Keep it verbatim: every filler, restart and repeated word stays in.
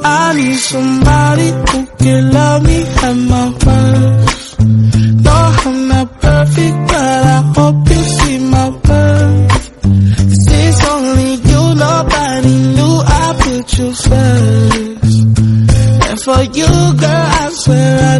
I need somebody who can love me at my worst. No, I'm not perfect, but I hope you see my worth. This is only you, nobody knew I put you first. And for you, girl, I swear I